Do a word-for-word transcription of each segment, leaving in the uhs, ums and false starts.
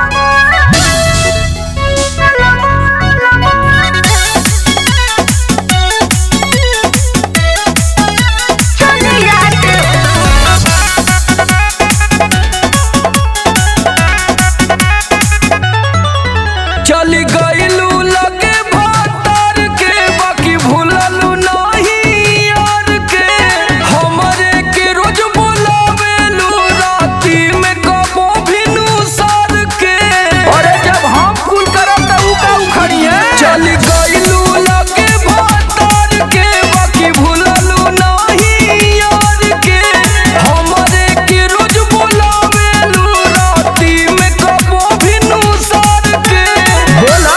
चली गईलू लगे भातार के बाकी भूललू नहीं यार के हमरे के रोज बुलावेलू राती में कबो भिनु सार के अरे जब हम कुल करब त उ का उखड़ी है। चली गईलू लगे भातार के बाकी भूललू नहीं यार के हमरे के रोज बुलावेलू राती में कबो भिनु सार के बोला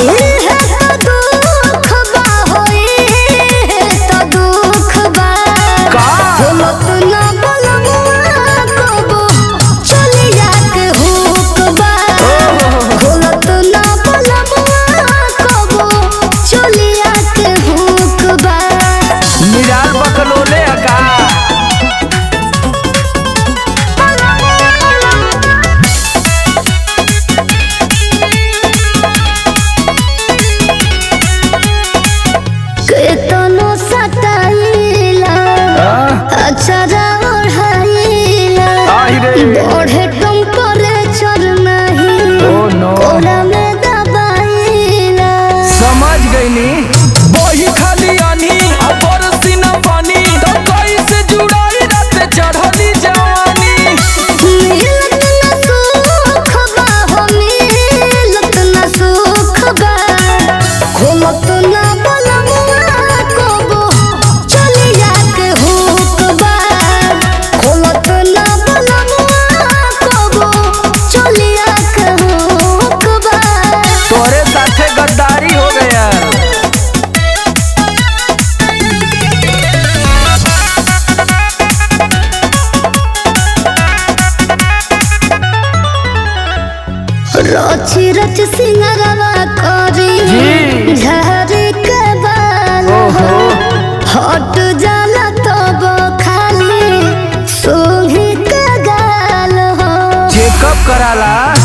निराल बकलोले का केतनो सताइला अचरा ओढ़ाइला बढ़े टेम्परेचर नहीं कोरा में दबाइला। समझ गईनी वही खाली आनी अब बरसी न पानी तो कैसे जुड़ाई रात चढ़ली जवानी। मिलत न सुख बा हो मिलत न सुख बा घूमत न बलमुआ कबो चलिया के हुक बा घूमत न बलमुआ कबो चलिया के हुक बा। तोरे साथे गद्दारी हो गया। रची रच सिंगरवा करी झरी के बाल हट जाला तब खाली सोही के गाल हो। चेकअप कराला